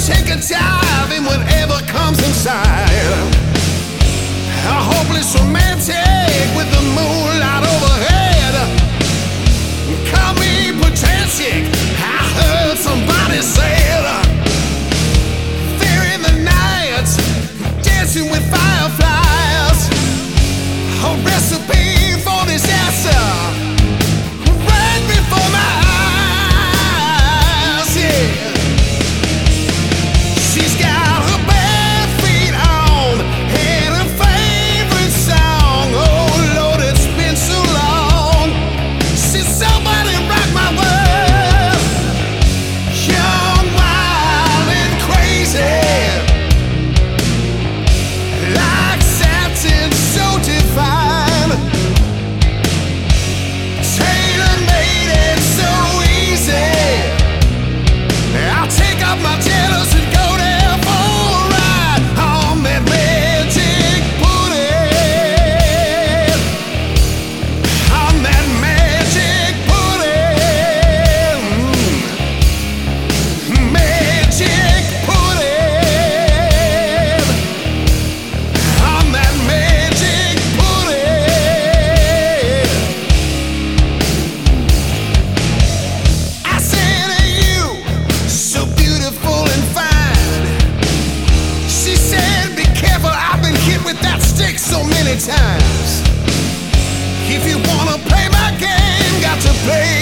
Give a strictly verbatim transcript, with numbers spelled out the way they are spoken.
take a dive in whatever comes inside. A hopeless romantic with the moonlight overhead. Call me pedantic, I heard somebody say it. There in the night, dancing with fireflies. A recipe for disaster right before my eyes, yeah. She's got her bare feet on and her favorite song. Oh Lord, it's been so long since somebody rocked my world. Young, wild and crazy, like satin so divine. Tailor-made and so easy. I'll take off my tailors and go there for a ride on that magic pudding. On that magic pudding. Mm. Magic pudding. On that magic pudding. I said to you, so beautiful and fine. She said, be careful, I've been hit with that stick so many times. If you wanna play my game, got to play